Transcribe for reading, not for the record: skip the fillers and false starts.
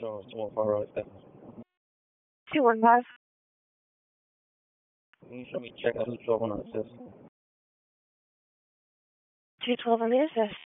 Sure, 215 right there. 215. Can you show me check out 212 on the assist? 212 on the assist.